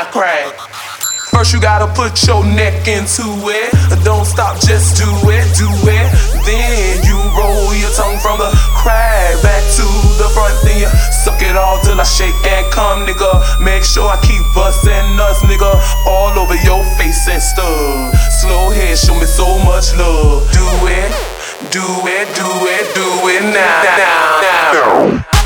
crack. First you gotta put your neck into it. Don't stop, just do it, do it. Then you roll your tongue from the crack back to the front. Then you suck it all till I shake and come, nigga. Make sure I keep bustin' nuts, nigga, all over your face and stuff. Slow head, show me so much love. Do it, do it, do it, do it now, now, now.